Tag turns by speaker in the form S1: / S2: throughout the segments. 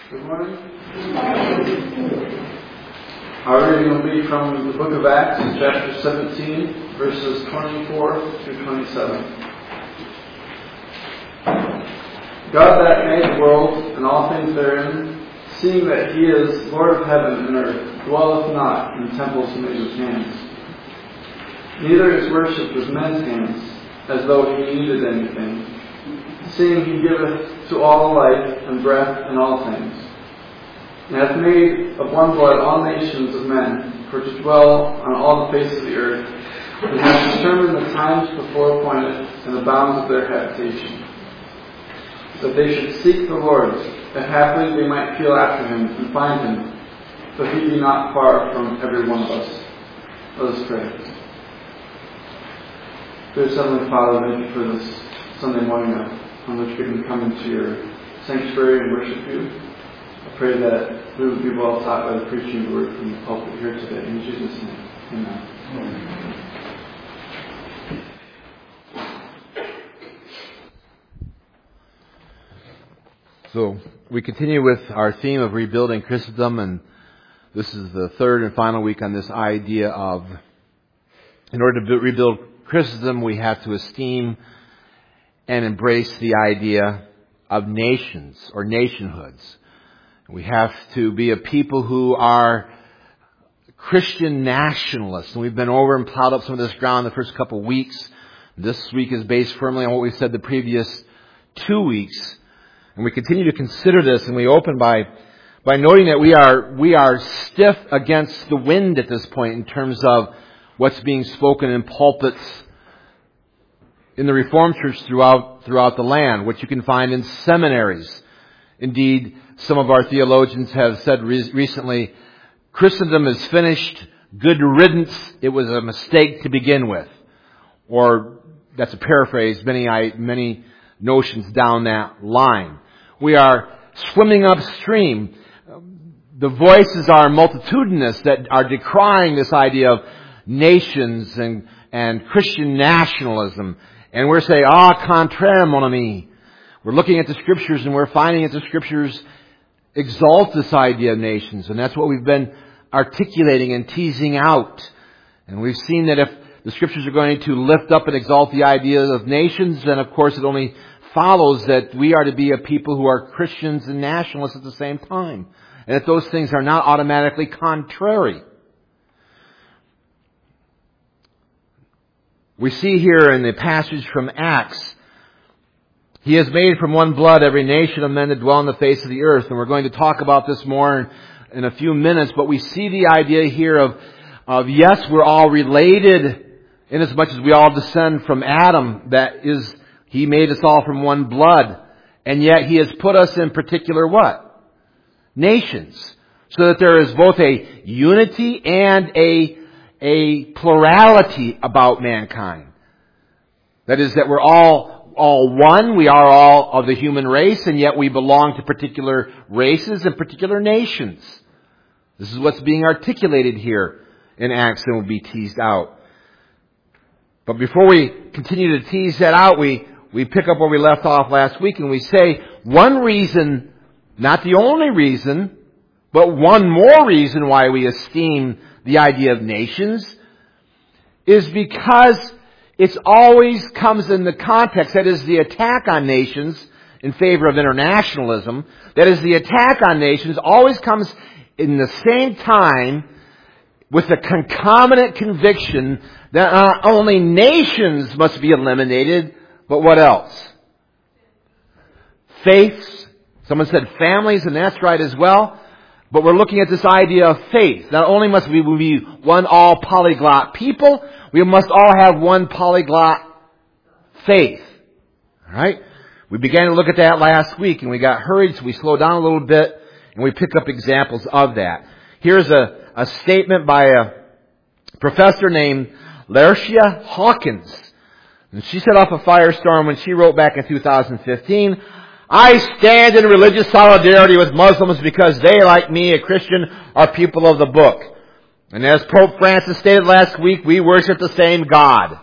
S1: Good morning. Our reading will be from the book of Acts, chapter 17, verses 24 through 27. God that made the world and all things therein, seeing that He is Lord of heaven and earth, dwelleth not in temples made with hands. Neither is worshipped with men's hands, as though He needed anything, seeing He giveth to all life and breath and all things, and hath made of one blood all nations of men, for to dwell on all the face of the earth, and hath determined the times before appointed and the bounds of their habitation, that they should seek the Lord, that haply they might feel after Him and find Him, though He be not far from every one of us. Let us pray. Dear Heavenly Father, thank you for this Sunday morning on which we can come into your sanctuary and worship you. I pray that we would be well taught by the preaching of the word from the pulpit here today. In Jesus' name, amen.
S2: So we continue with our theme of rebuilding Christendom, and this is the third and final week on this idea of, in order to rebuild Christendom, we have to esteem and embrace the idea of nations or nationhoods. We have to be a people who are Christian nationalists. And we've been over and plowed up some of this ground the first couple of weeks. This week is based firmly on what we said the previous 2 weeks. And we continue to consider this, and we open by noting that we are stiff against the wind at this point in terms of what's being spoken in pulpits in the Reformed Church throughout the land, which you can find in seminaries. Indeed, some of our theologians have said recently, Christendom is finished, good riddance, it was a mistake to begin with. Or, that's a paraphrase, many notions down that line. We are swimming upstream. The voices are multitudinous that are decrying this idea of nations and Christian nationalism. And we're saying, contraire, mon ami. We're looking at the Scriptures and we're finding that the Scriptures exalt this idea of nations. And that's what we've been articulating and teasing out. And we've seen that if the Scriptures are going to lift up and exalt the idea of nations, then of course it only follows that we are to be a people who are Christians and nationalists at the same time. And that those things are not automatically contrary. We see here in the passage from Acts, He has made from one blood every nation of men that dwell on the face of the earth. And we're going to talk about this more in a few minutes. But we see the idea here of yes, we're all related inasmuch as we all descend from Adam. That is, He made us all from one blood. And yet He has put us in particular what? Nations. So that there is both a unity and a plurality about mankind. That is, that we're all one, we are all of the human race, and yet we belong to particular races and particular nations. This is what's being articulated here in Acts and will be teased out. But before we continue to tease that out, we pick up where we left off last week, and we say one reason, not the only reason, but one more reason why we esteem the idea of nations is because it always comes in the context, that is the attack on nations in favor of internationalism, that is the attack on nations always comes in the same time with the concomitant conviction that not only nations must be eliminated, but what else? Faiths. Someone said families, and that's right as well. But we're looking at this idea of faith. Not only must we be one all polyglot people, we must all have one polyglot faith. Alright? We began to look at that last week and we got hurried, so we slowed down a little bit and we pick up examples of that. Here's a statement by a professor named Lercia Hawkins. And she set off a firestorm when she wrote back in 2015, I stand in religious solidarity with Muslims because they, like me, a Christian, are people of the book. And as Pope Francis stated last week, we worship the same God.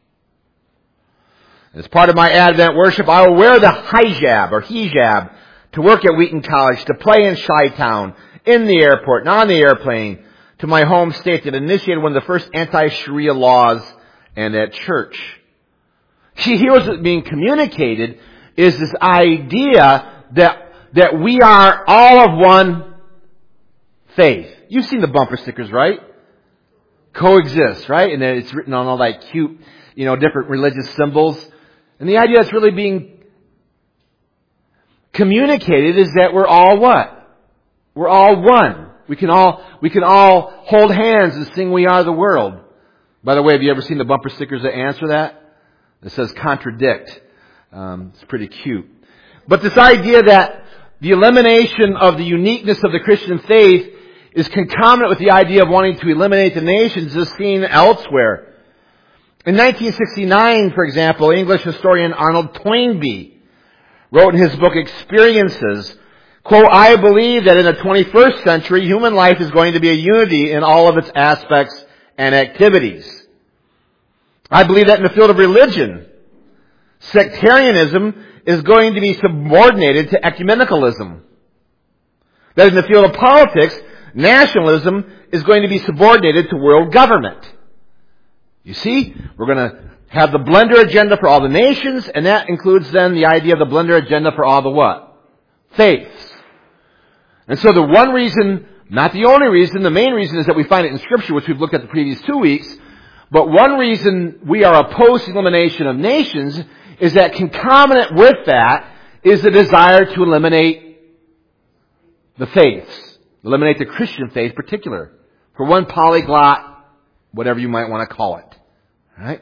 S2: As part of my Advent worship, I will wear the hijab or hijab to work at Wheaton College, to play in Chi-Town, in the airport, and on the airplane, to my home state that initiated one of the first anti-Sharia laws, and at church. See, here what's being communicated is this idea that we are all of one faith. You've seen the bumper stickers, right? Coexist, right? And then it's written on all that cute, different religious symbols. And the idea that's really being communicated is that we're all what? We're all one. We can all hold hands and sing "We Are the World." By the way, have you ever seen the bumper stickers that answer that? It says contradict. It's pretty cute. But this idea that the elimination of the uniqueness of the Christian faith is concomitant with the idea of wanting to eliminate the nations is seen elsewhere. In 1969, for example, English historian Arnold Toynbee wrote in his book Experiences, quote, "I believe that in the 21st century, human life is going to be a unity in all of its aspects and activities. I believe that in the field of religion, sectarianism is going to be subordinated to ecumenicalism. That in the field of politics, nationalism is going to be subordinated to world government." You see, we're going to have the blender agenda for all the nations, and that includes then the idea of the blender agenda for all the what? Faiths. And so the one reason, not the only reason, the main reason is that we find it in Scripture, which we've looked at the previous 2 weeks, but one reason we are opposed to elimination of nations is that concomitant with that is the desire to eliminate the faiths. Eliminate the Christian faith in particular. For one, polyglot, whatever you might want to call it. Right?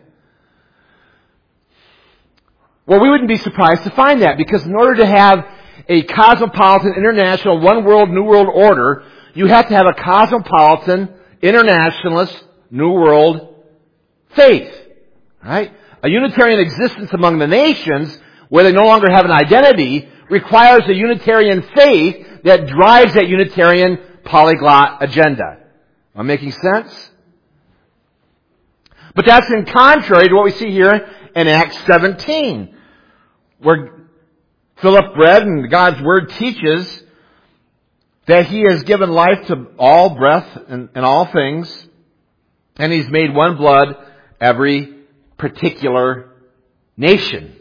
S2: Well, we wouldn't be surprised to find that, because in order to have a cosmopolitan, international, one world, new world order, you have to have a cosmopolitan, internationalist, new world faith. Right? A Unitarian existence among the nations, where they no longer have an identity, requires a Unitarian faith that drives that Unitarian polyglot agenda. Am I making sense? But that's in contrary to what we see here in Acts 17, where Philip read and God's Word teaches that He has given life to all breath and all things, and He's made one blood every particular nation.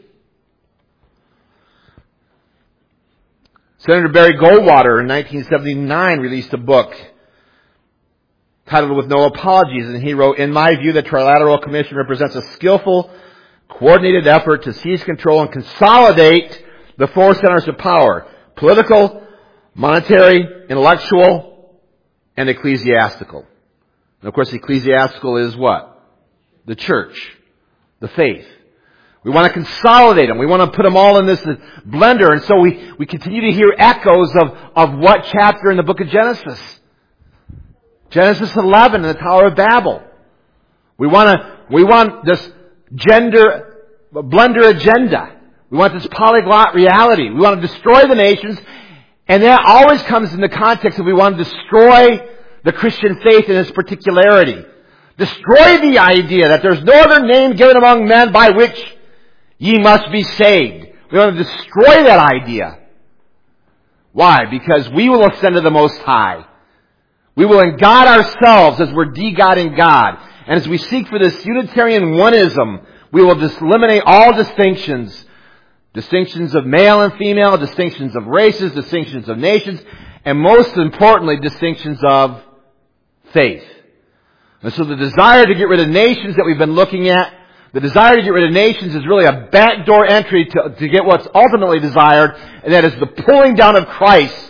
S2: Senator Barry Goldwater in 1979 released a book titled "With No Apologies," and he wrote, "In my view, the Trilateral Commission represents a skillful, coordinated effort to seize control and consolidate the four centers of power: political, monetary, intellectual, and ecclesiastical." And of course, ecclesiastical is what? The church, the faith. We want to consolidate them. We want to put them all in this blender. And so we continue to hear echoes of what chapter in the book of Genesis? Genesis 11 and the Tower of Babel. We want this blender agenda. We want this polyglot reality. We want to destroy the nations. And that always comes in the context of we want to destroy the Christian faith in its particularity. Destroy the idea that there's no other name given among men by which ye must be saved. We want to destroy that idea. Why? Because we will ascend to the Most High. We will engod ourselves as we're de-godding God. And as we seek for this Unitarian oneism, we will just eliminate all distinctions. Distinctions of male and female, distinctions of races, distinctions of nations, and most importantly, distinctions of faith. And so the desire to get rid of nations that we've been looking at, the desire to get rid of nations is really a backdoor entry to get what's ultimately desired, and that is the pulling down of Christ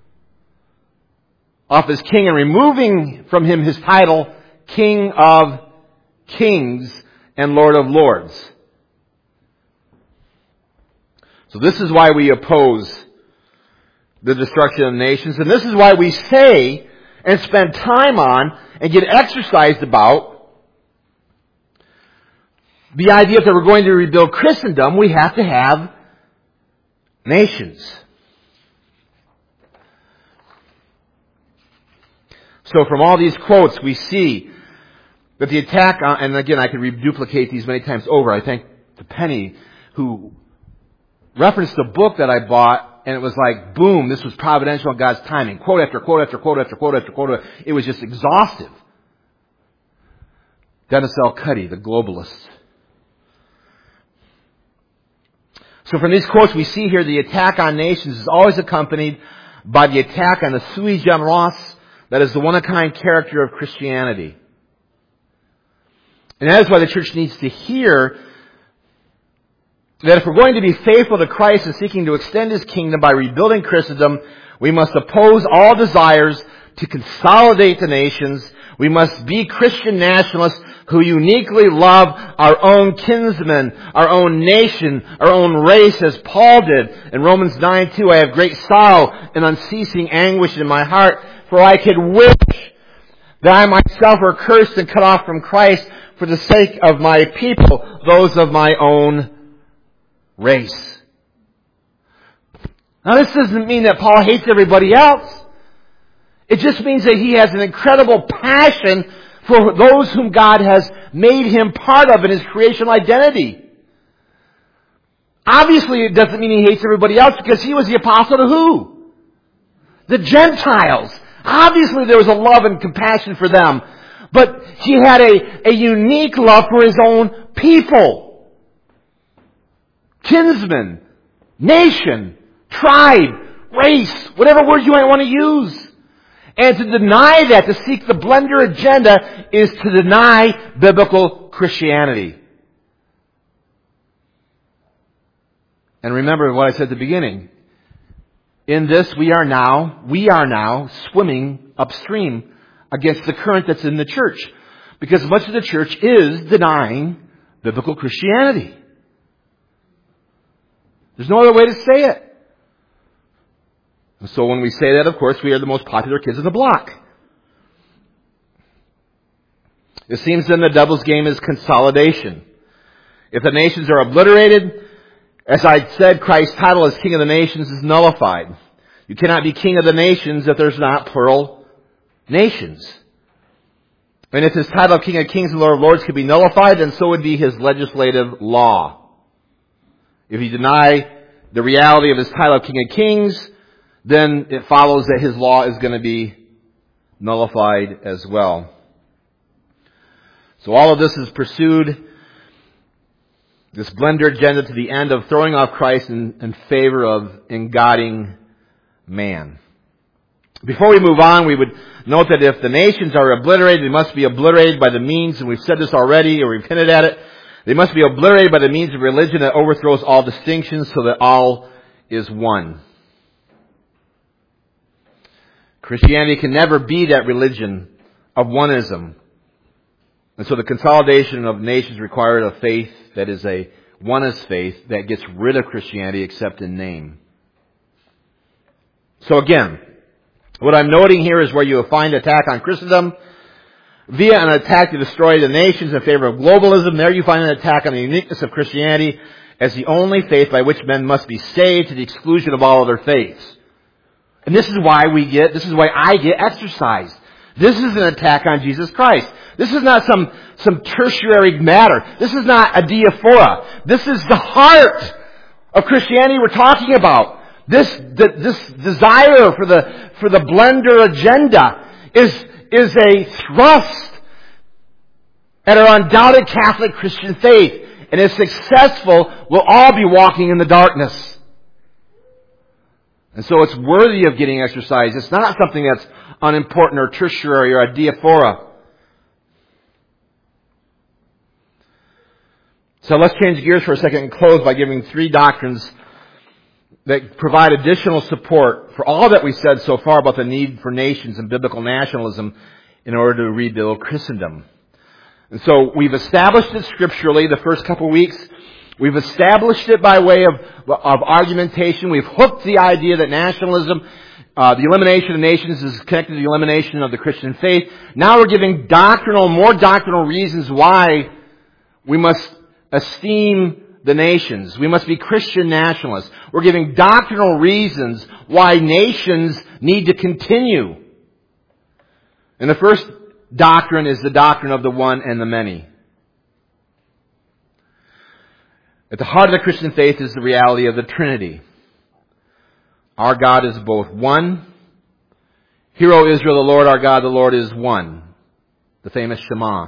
S2: off as king and removing from Him His title, King of Kings and Lord of Lords. So this is why we oppose the destruction of nations, and this is why we say and spend time on and get exercised about the idea that we're going to rebuild Christendom, we have to have nations. So from all these quotes, we see that the attack on, and again, I could reduplicate these many times over. I thank to Penny, who referenced a book that I bought and it was like, boom, this was providential in God's timing. Quote after quote after quote after quote after quote. It was just exhaustive. Dennis L. Cuddy, the globalist. So from these quotes we see here, the attack on nations is always accompanied by the attack on the sui generis, that is the one-of-a-kind character of Christianity. And that is why the church needs to hear that if we're going to be faithful to Christ and seeking to extend His kingdom by rebuilding Christendom, we must oppose all desires to consolidate the nations. We must be Christian nationalists who uniquely love our own kinsmen, our own nation, our own race, as Paul did. In Romans 9:2, I have great sorrow and unceasing anguish in my heart, for I could wish that I myself were cursed and cut off from Christ for the sake of my people, those of my own race. Now this doesn't mean that Paul hates everybody else. It just means that he has an incredible passion for those whom God has made him part of in his creational identity. Obviously it doesn't mean he hates everybody else, because he was the apostle to who? The Gentiles. Obviously there was a love and compassion for them. But he had a unique love for his own people. Kinsmen, nation, tribe, race, whatever word you might want to use. And to deny that, to seek the blender agenda, is to deny biblical Christianity. And remember what I said at the beginning. In this we are now swimming upstream against the current that's in the church. Because much of the church is denying biblical Christianity. There's no other way to say it. And so when we say that, of course, we are the most popular kids on the block. It seems then the devil's game is consolidation. If the nations are obliterated, as I said, Christ's title as King of the Nations is nullified. You cannot be King of the Nations if there's not plural nations. And if his title of King of Kings and Lord of Lords could be nullified, then so would be his legislative law. If you deny the reality of his title of King of Kings, then it follows that his law is going to be nullified as well. So all of this is pursued, this blender agenda, to the end of throwing off Christ in favor of engodding man. Before we move on, we would note that if the nations are obliterated, they must be obliterated by the means, and we've said this already, or we've hinted at it, they must be obliterated by the means of religion that overthrows all distinctions so that all is one. Christianity can never be that religion of oneism. And so the consolidation of nations required a faith that is a onist faith that gets rid of Christianity except in name. So again, what I'm noting here is where you will find attack on Christendom via an attack to destroy the nations in favor of globalism. There you find an attack on the uniqueness of Christianity as the only faith by which men must be saved to the exclusion of all other faiths. And this is why I get exercised. This is an attack on Jesus Christ. This is not some tertiary matter. This is not a diaphora. This is the heart of Christianity we're talking about. This desire for the blender agenda is a thrust at our undoubted Catholic Christian faith. And if successful, we'll all be walking in the darkness. And so it's worthy of getting exercise. It's not something that's unimportant or tertiary or a diaphora. So let's change gears for a second and close by giving 3 doctrines that provide additional support for all that we said so far about the need for nations and biblical nationalism in order to rebuild Christendom. And so we've established it scripturally the first couple of weeks. We've established it by way of argumentation. We've hooked the idea that nationalism, the elimination of nations, is connected to the elimination of the Christian faith. Now we're giving more doctrinal reasons why we must esteem the nations. We must be Christian nationalists. We're giving doctrinal reasons why nations need to continue. And the first doctrine is the doctrine of the one and the many. At the heart of the Christian faith is the reality of the Trinity. our God is both one. Hear, O Israel, the Lord our God, the Lord is one. The famous Shema.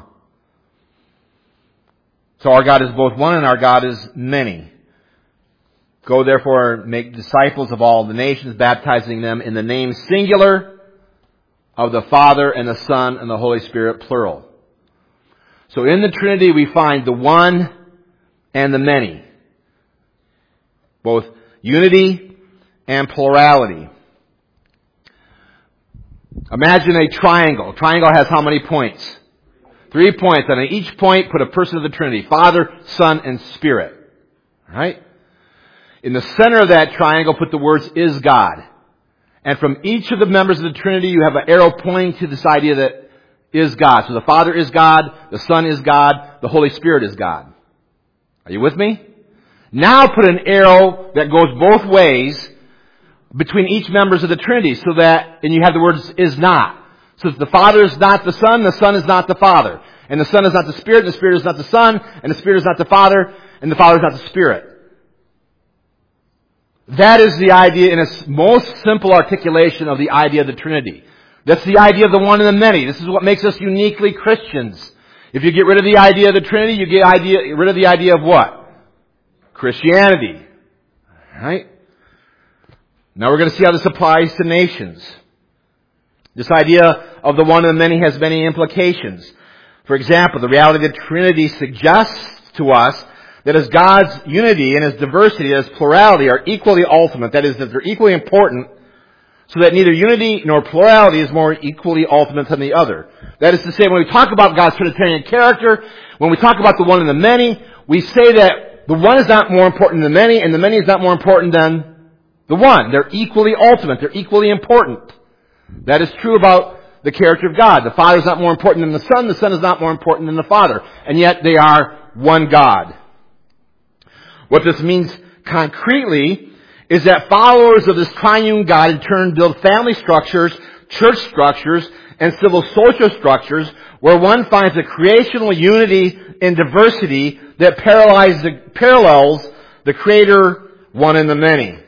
S2: So our God is both one and our God is many. Go therefore and make disciples of all the nations, baptizing them in the name singular of the Father and the Son and the Holy Spirit, plural. So in the Trinity we find the one and the many. Both unity and plurality. Imagine a triangle. A triangle has how many points? 3 points. And on each point put a person of the Trinity. Father, Son, and Spirit. Right? In the center of that triangle put the words, is God. And from each of the members of the Trinity you have an arrow pointing to this idea that is God. So the Father is God, the Son is God, the Holy Spirit is God. Are you with me? Now put an arrow that goes both ways between each members of the Trinity so that, and you have the words is not. So the Father is not the Son is not the Father. And the Son is not the Spirit, and the Spirit is not the Son, and the Spirit is not the Father, and the Father is not the Spirit. That is the idea in its most simple articulation of the idea of the Trinity. That's the idea of the one and the many. This is what makes us uniquely Christians. If you get rid of the idea of the Trinity, you get rid of the idea of what? Christianity. Right? Now we're going to see how this applies to nations. This idea of the one and the many has many implications. For example, the reality of the Trinity suggests to us that as God's unity and His diversity, as plurality are equally ultimate, that is, that they're equally important, so that neither unity nor plurality is more equally ultimate than the other. That is to say, when we talk about God's Trinitarian character, when we talk about the one and the many, we say that the one is not more important than the many, and the many is not more important than the one. They're equally ultimate. They're equally important. That is true about the character of God. The Father is not more important than the Son is not more important than the Father. And yet they are one God. What this means concretely is that followers of this triune God in turn build family structures, church structures, and civil social structures where one finds a creational unity and diversity that parallels the Creator, one and the many.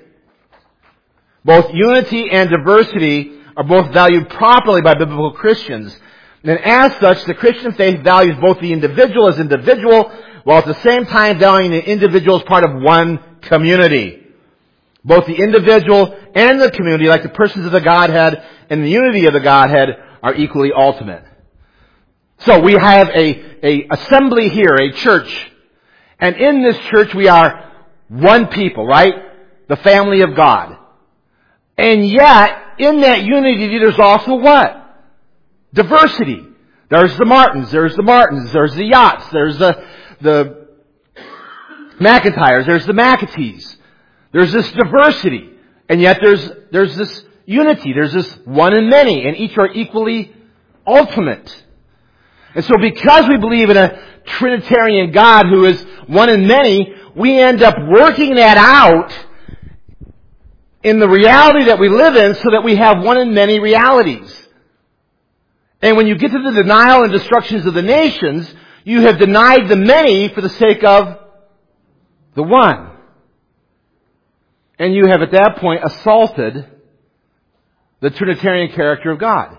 S2: Both unity and diversity are both valued properly by biblical Christians. And as such, the Christian faith values both the individual as individual, while at the same time valuing the individual as part of one community. Both the individual and the community, like the persons of the Godhead and the unity of the Godhead, are equally ultimate. So we have a assembly here, a church. And in this church we are one people, right? The family of God. And yet, in that unity there's also what? Diversity. There's the Martins, there's the Yachts, there's the McIntyres, there's the McAtees. There's this diversity. And yet there's this unity. There's this one and many. And each are equally ultimate. And so because we believe in a Trinitarian God who is one and many, we end up working that out in the reality that we live in so that we have one and many realities. And when you get to the denial and destructions of the nations, you have denied the many for the sake of the one. And you have at that point assaulted the Trinitarian character of God.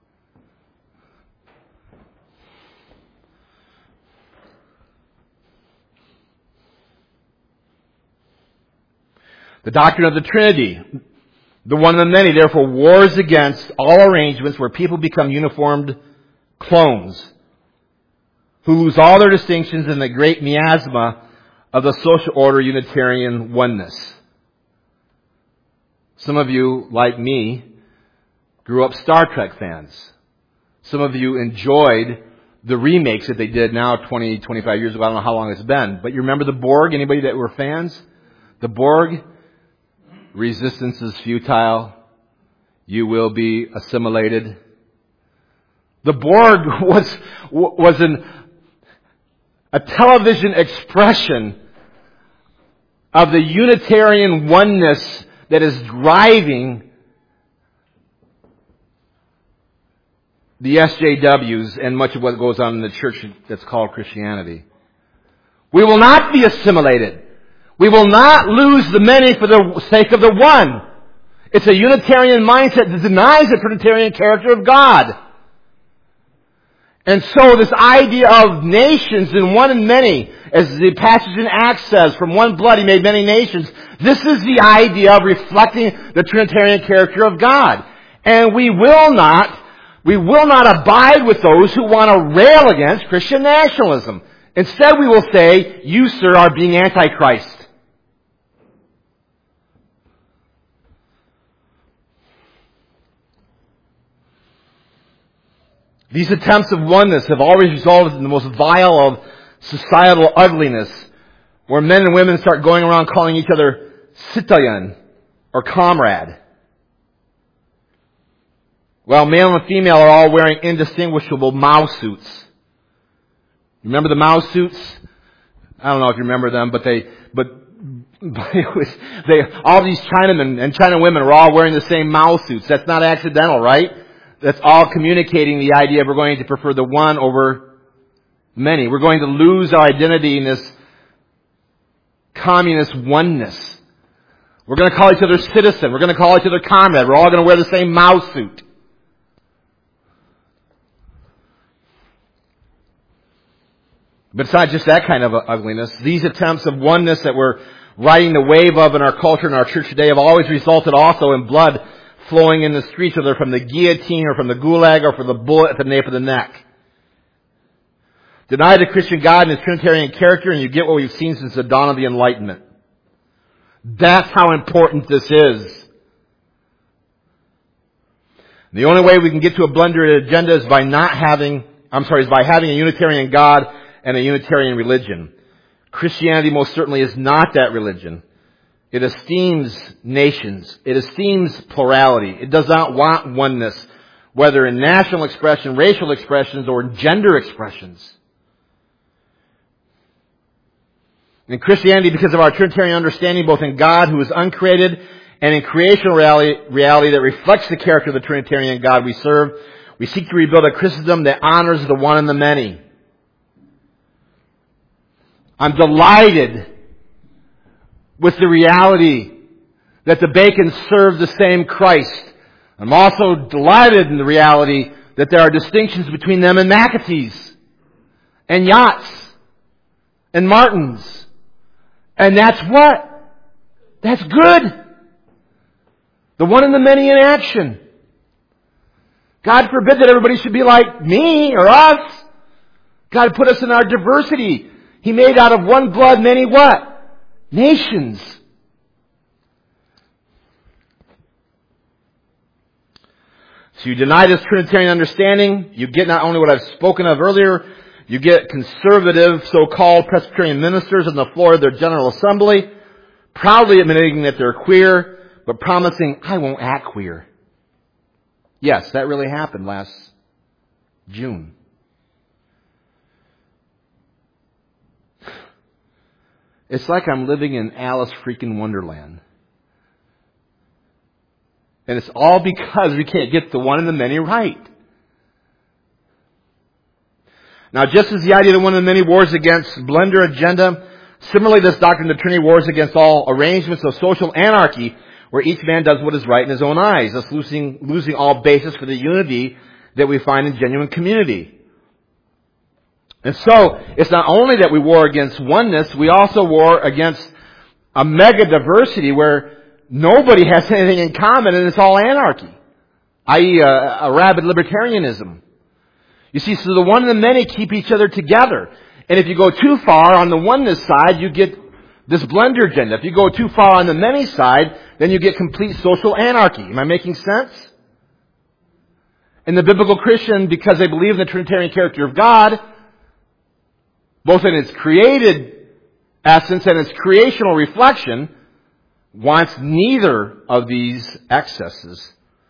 S2: The doctrine of the Trinity, the one of the many, therefore wars against all arrangements where people become uniformed clones who lose all their distinctions in the great miasma of the social order Unitarian oneness. Some of you, like me, grew up Star Trek fans. Some of you enjoyed the remakes that they did now 20, 25 years ago. I don't know how long it's been. But you remember the Borg? Anybody that were fans? The Borg? Resistance is futile. You will be assimilated. The Borg was a television expression of the Unitarian oneness that is driving the SJWs and much of what goes on in the church that's called Christianity. We will not be assimilated. We will not lose the many for the sake of the one. It's a Unitarian mindset that denies the Trinitarian character of God. And so this idea of nations in one and many, as the passage in Acts says, from one blood he made many nations, this is the idea of reflecting the Trinitarian character of God. And we will not abide with those who want to rail against Christian nationalism. Instead we will say, you, sir, are being Antichrist. These attempts of oneness have always resulted in the most vile of societal ugliness, where men and women start going around calling each other citoyen or comrade. While male and female are all wearing indistinguishable Mao suits. Remember the Mao suits? I don't know if you remember them, but all these Chinamen and China women were all wearing the same Mao suits. That's not accidental, right? That's all communicating the idea we're going to prefer the one over many. We're going to lose our identity in this communist oneness. We're going to call each other citizen. We're going to call each other comrade. We're all going to wear the same Mao suit. But it's not just that kind of ugliness. These attempts of oneness that we're riding the wave of in our culture and our church today have always resulted also in blood flowing in the streets, whether from the guillotine or from the gulag or from the bullet at the nape of the neck. Deny the Christian God and His Trinitarian character and you get what we've seen since the dawn of the Enlightenment. That's how important this is. The only way we can get to a blended agenda is by having a Unitarian God and a Unitarian religion. Christianity most certainly is not that religion. It esteems nations. It esteems plurality. It does not want oneness, whether in national expression, racial expressions, or gender expressions. In Christianity, because of our Trinitarian understanding, both in God, who is uncreated, and in creational reality that reflects the character of the Trinitarian God we serve, we seek to rebuild a Christendom that honors the one and the many. I'm delighted with the reality that the Bacons serve the same Christ. I'm also delighted in the reality that there are distinctions between them and Macatees, and Yachts, and Martins. And that's what? That's good. The one and the many in action. God forbid that everybody should be like me or us. God put us in our diversity. He made out of one blood many what? Nations. So you deny this Trinitarian understanding, you get not only what I've spoken of earlier, you get conservative so-called Presbyterian ministers on the floor of their General Assembly, proudly admitting that they're queer, but promising, I won't act queer. Yes, that really happened last June. It's like I'm living in Alice freaking Wonderland. And it's all because we can't get the one and the many right. Now, just as the idea of the one and the many wars against blender agenda, similarly this doctrine of the Trinity wars against all arrangements of social anarchy, where each man does what is right in his own eyes, thus losing all basis for the unity that we find in genuine community. And so, it's not only that we war against oneness, we also war against a mega diversity where nobody has anything in common and it's all anarchy, i.e. a rabid libertarianism. You see, so the one and the many keep each other together. And if you go too far on the oneness side, you get this blender agenda. If you go too far on the many side, then you get complete social anarchy. Am I making sense? And the biblical Christian, because they believe in the Trinitarian character of God, both in its created essence and its creational reflection, wants neither of these excesses.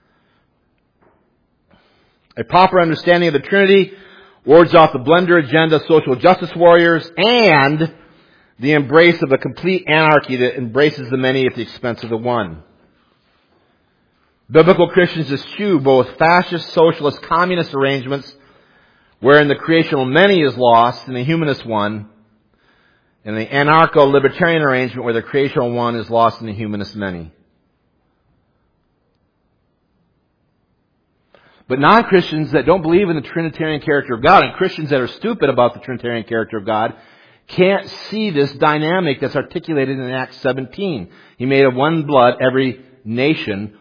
S2: A proper understanding of the Trinity wards off the blender agenda, social justice warriors, and the embrace of a complete anarchy that embraces the many at the expense of the one. Biblical Christians eschew both fascist, socialist, communist arrangements wherein the creational many is lost in the humanist one, and the anarcho-libertarian arrangement where the creational one is lost in the humanist many. But non-Christians that don't believe in the Trinitarian character of God, and Christians that are stupid about the Trinitarian character of God, can't see this dynamic that's articulated in Acts 17. He made of one blood every nation,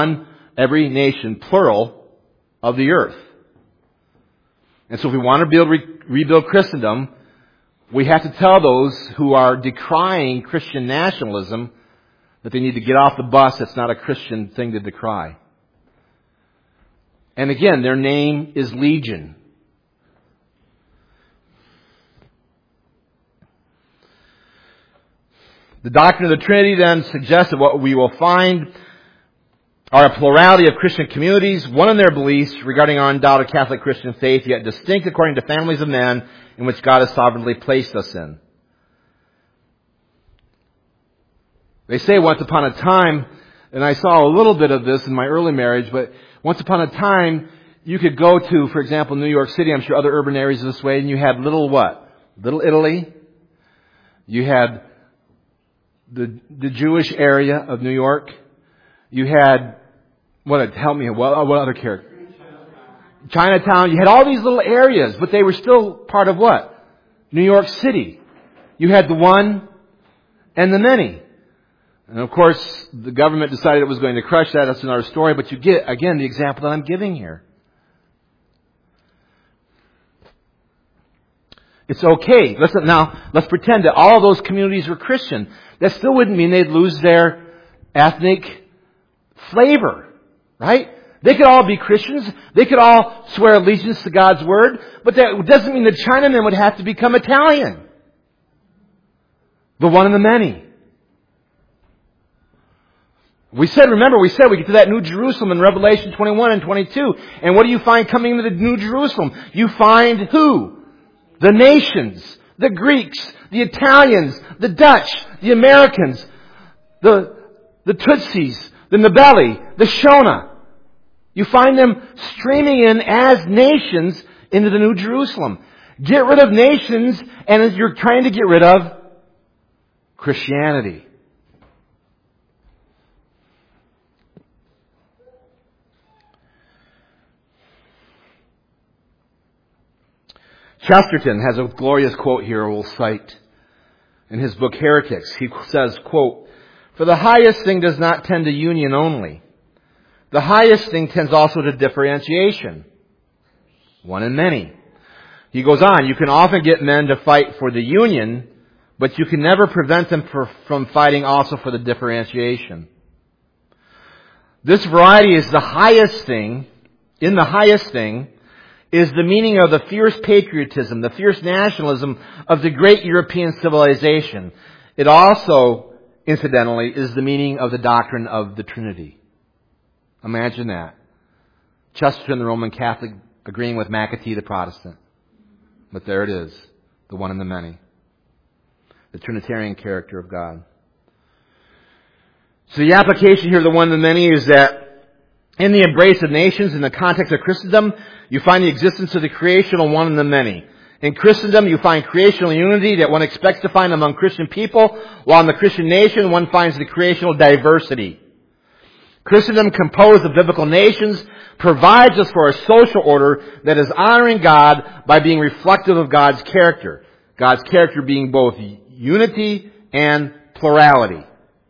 S2: plural, of the earth. And so if we want to rebuild Christendom, we have to tell those who are decrying Christian nationalism that they need to get off the bus. It's not a Christian thing to decry. And again, their name is Legion. The doctrine of the Trinity then suggests that what we will find are a plurality of Christian communities, one in their beliefs regarding our undoubted Catholic Christian faith, yet distinct according to families of men in which God has sovereignly placed us in. They say once upon a time, and I saw a little bit of this in my early marriage, but once upon a time, you could go to, for example, New York City, I'm sure other urban areas this way, and you had little what? Little Italy. You had the Jewish area of New York. You had, what other character? Chinatown. You had all these little areas, but they were still part of what? New York City. You had the one and the many. And of course, the government decided it was going to crush that. That's another story. But you get, again, the example that I'm giving here. It's okay. Let's pretend that all of those communities were Christian. That still wouldn't mean they'd lose their ethnic flavor, right? They could all be Christians. They could all swear allegiance to God's Word. But that doesn't mean that Chinamen would have to become Italian. The one and the many. We said we get to that New Jerusalem in Revelation 21 and 22. And what do you find coming into the New Jerusalem? You find who? The nations, the Greeks, the Italians, the Dutch, the Americans, the Tutsis, the Nabeli, the Shona. You find them streaming in as nations into the New Jerusalem. Get rid of nations, and you're trying to get rid of Christianity. Chesterton has a glorious quote here we'll cite in his book Heretics. He says, quote, "For the highest thing does not tend to union only. The highest thing tends also to differentiation. One in many." He goes on, "You can often get men to fight for the union, but you can never prevent them from fighting also for the differentiation. This variety is the highest thing. In the highest thing is the meaning of the fierce patriotism, the fierce nationalism of the great European civilization. It also, incidentally, is the meaning of the doctrine of the Trinity." Imagine that. Chesterton, the Roman Catholic, agreeing with McAtee, the Protestant. But there it is, the one and the many. The Trinitarian character of God. So the application here of the one and the many is that in the embrace of nations, in the context of Christendom, you find the existence of the creational one and the many. In Christendom, you find creational unity that one expects to find among Christian people, while in the Christian nation, one finds the creational diversity. Christendom, composed of biblical nations, provides us for a social order that is honoring God by being reflective of God's character. God's character being both unity and plurality.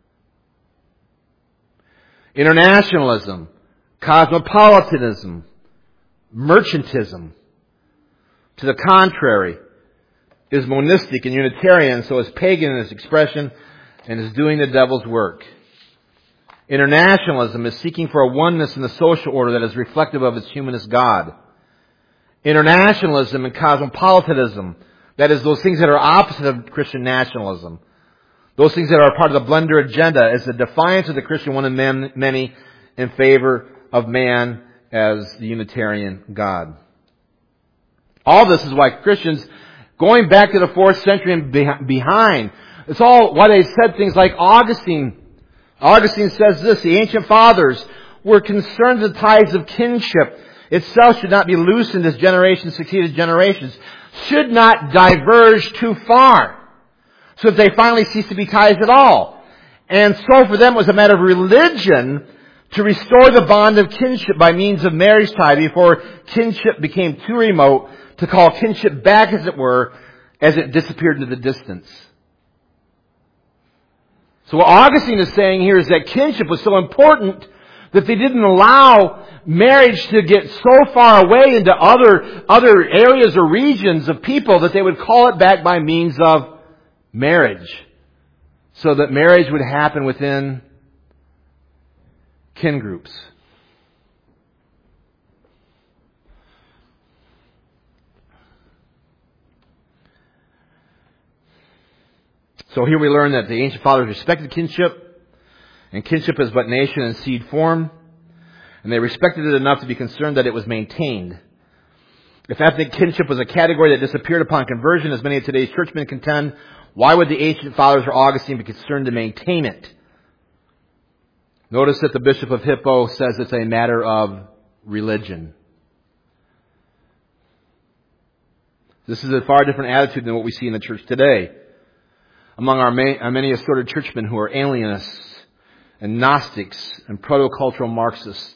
S2: Internationalism, cosmopolitanism, merchantism, to the contrary, is monistic and Unitarian, so is pagan in its expression and is doing the devil's work. Internationalism is seeking for a oneness in the social order that is reflective of its humanist God. Internationalism and cosmopolitanism, that is, those things that are opposite of Christian nationalism, those things that are part of the blender agenda, is the defiance of the Christian one and many in favor of man as the Unitarian God. All this is why Christians, going back to the 4th century and behind, it's all why they said things like Augustine. Augustine says this: the ancient fathers were concerned with the ties of kinship itself should not be loosened as generations succeeded generations, should not diverge too far, so that they finally cease to be ties at all. And so for them it was a matter of religion to restore the bond of kinship by means of marriage tie before kinship became too remote, to call kinship back, as it were, as it disappeared into the distance. So what Augustine is saying here is that kinship was so important that they didn't allow marriage to get so far away into other areas or regions of people that they would call it back by means of marriage. So that marriage would happen within kin groups. So here we learn that the ancient fathers respected kinship, and kinship is but nation and seed form, and they respected it enough to be concerned that it was maintained. If ethnic kinship was a category that disappeared upon conversion, as many of today's churchmen contend, why would the ancient fathers or Augustine be concerned to maintain it? Notice that the Bishop of Hippo says it's a matter of religion. This is a far different attitude than what we see in the church today. Among our many assorted churchmen who are alienists and Gnostics and proto-cultural Marxists.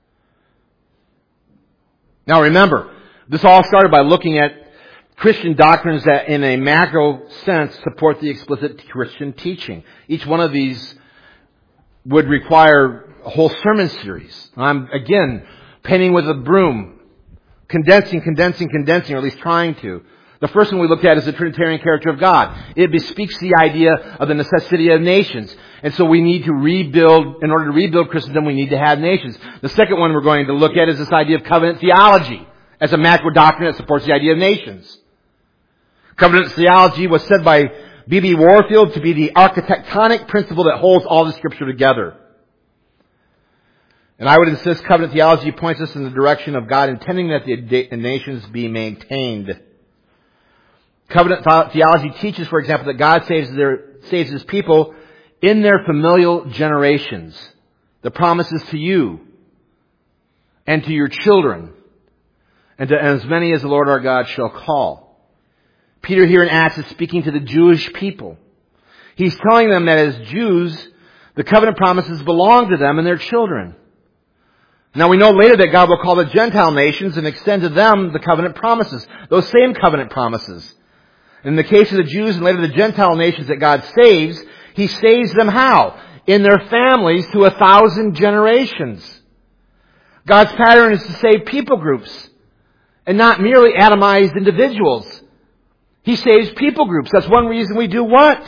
S2: Now remember, this all started by looking at Christian doctrines that in a macro sense support the explicit Christian teaching. Each one of these would require a whole sermon series. I'm, again, painting with a broom, condensing, or at least trying to. The first one we looked at is the Trinitarian character of God. It bespeaks the idea of the necessity of nations. And so we need to rebuild, in order to rebuild Christendom, we need to have nations. The second one we're going to look at is this idea of covenant theology as a macro doctrine that supports the idea of nations. Covenant theology was said by B.B. Warfield to be the architectonic principle that holds all the Scripture together. And I would insist covenant theology points us in the direction of God intending that the nations be maintained. Covenant theology teaches, for example, that God saves His people in their familial generations. The promises to you and to your children and to as many as the Lord our God shall call. Peter here in Acts is speaking to the Jewish people. He's telling them that as Jews, the covenant promises belong to them and their children. Now we know later that God will call the Gentile nations and extend to them the covenant promises, those same covenant promises. In the case of the Jews and later the Gentile nations that God saves, He saves them how? In their families to 1,000 generations. God's pattern is to save people groups and not merely atomized individuals. He saves people groups. That's one reason we do what?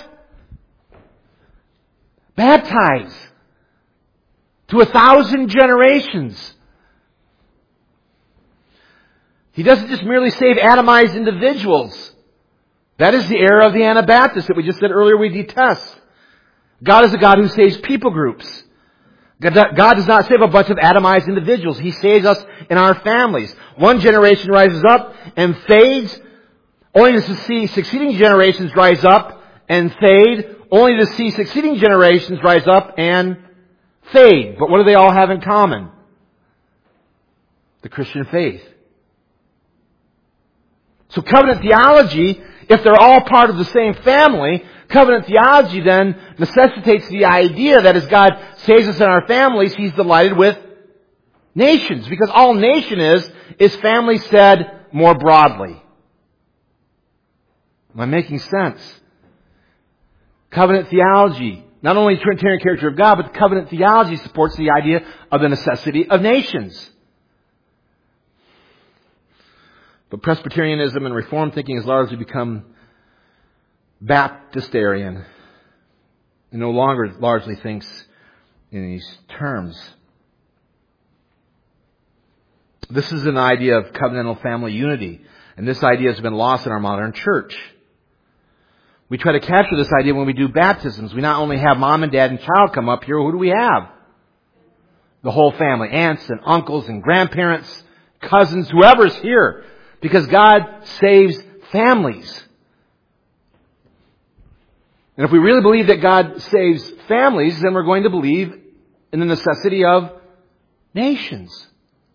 S2: Baptize. To 1,000 generations. He doesn't just merely save atomized individuals. That is the error of the Anabaptists that we just said earlier we detest. God is a God who saves people groups. God does not save a bunch of atomized individuals. He saves us in our families. One generation rises up and fades, only to see succeeding generations rise up and fade, only to see succeeding generations rise up and fade. But what do they all have in common? The Christian faith. So covenant theology, if they're all part of the same family, covenant theology then necessitates the idea that as God saves us in our families, He's delighted with nations. Because all nation is family said more broadly. Am I making sense? Covenant theology, not only the Trinitarian character of God, but the covenant theology supports the idea of the necessity of nations. But Presbyterianism and Reformed thinking has largely become Baptistarian and no longer largely thinks in these terms. This is an idea of covenantal family unity, and this idea has been lost in our modern church. We try to capture this idea when we do baptisms. We not only have mom and dad and child come up here, who do we have? The whole family, aunts and uncles and grandparents, cousins, whoever's here. Because God saves families. And if we really believe that God saves families, then we're going to believe in the necessity of nations.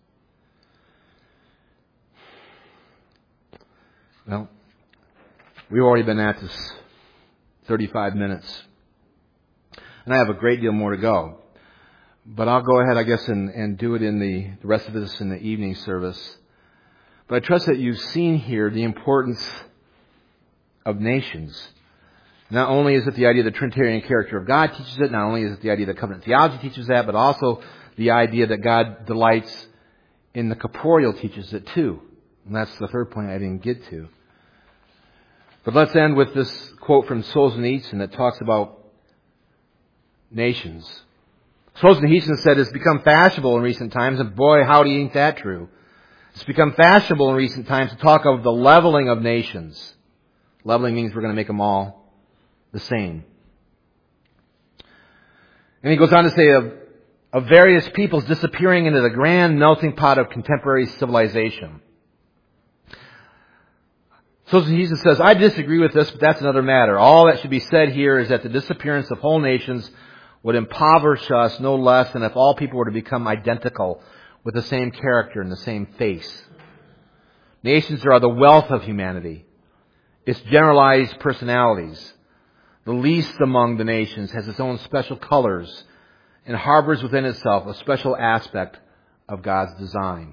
S2: Well, we've already been at this 35 minutes. And I have a great deal more to go. But I'll go ahead, I guess, and do it in the rest of this in the evening service. But I trust that you've seen here the importance of nations. Not only is it the idea of the Trinitarian character of God teaches it, not only is it the idea that covenant theology teaches that, but also the idea that God delights in the corporeal teaches it too. And that's the third point I didn't get to. But let's end with this quote from Solzhenitsyn that talks about nations. Solzhenitsyn said, "It's become fashionable in recent times," and boy, howdy, ain't that true. It's become fashionable in recent times to talk of the leveling of nations. Leveling means we're going to make them all the same. And he goes on to say of various peoples disappearing into the grand melting pot of contemporary civilization. Solzhenitsyn says, "I disagree with this, but that's another matter. All that should be said here is that the disappearance of whole nations would impoverish us no less than if all people were to become identical with the same character and the same face. Nations are the wealth of humanity, its generalized personalities. The least among the nations has its own special colors and harbors within itself a special aspect of God's design.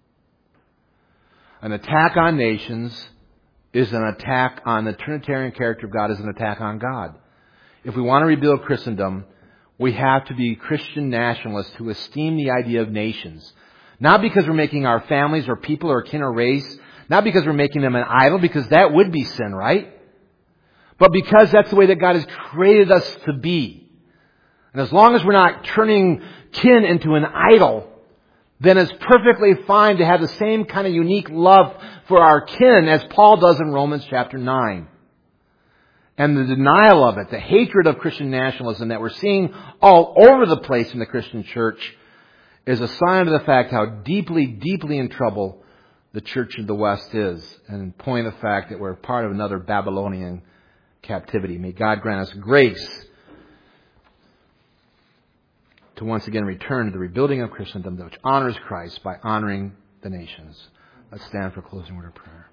S2: An attack on nations is an attack on the Trinitarian character of God, is an attack on God. If we want to rebuild Christendom, we have to be Christian nationalists who esteem the idea of nations. Not because we're making our families or people or kin or race, not because we're making them an idol, because that would be sin, right? But because that's the way that God has created us to be. And as long as we're not turning kin into an idol, then it's perfectly fine to have the same kind of unique love for our kin as Paul does in Romans chapter 9. And the denial of it, the hatred of Christian nationalism that we're seeing all over the place in the Christian church, is a sign of the fact how deeply, deeply in trouble the church of the West is. And point of the fact that we're part of another Babylonian captivity. May God grant us grace to once again return to the rebuilding of Christendom, which honors Christ by honoring the nations. Let's stand for closing word of prayer.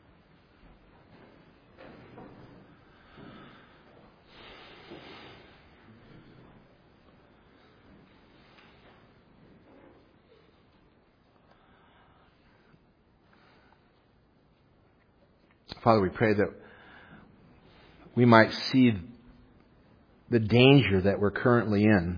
S2: Father, we pray that we might see the danger that we're currently in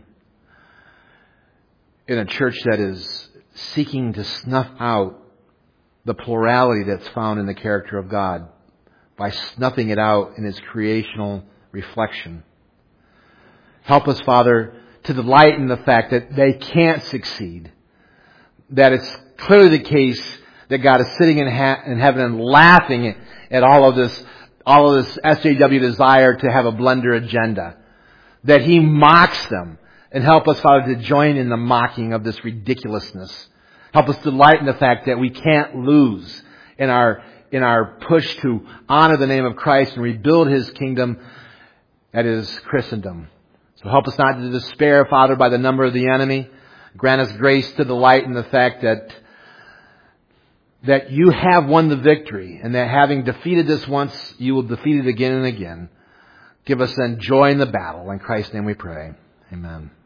S2: a church that is seeking to snuff out the plurality that's found in the character of God by snuffing it out in its creational reflection. Help us, Father, to delight in the fact that they can't succeed. That it's clearly the case that God is sitting in heaven and laughing at all of this SJW desire to have a blender agenda. That He mocks them. And help us, Father, to join in the mocking of this ridiculousness. Help us delight in the fact that we can't lose in our push to honor the name of Christ and rebuild His kingdom, that is Christendom. So help us not to despair, Father, by the number of the enemy. Grant us grace to delight in the fact that You have won the victory, and that having defeated this once, You will defeat it again and again. Give us then joy in the battle. In Christ's name we pray. Amen.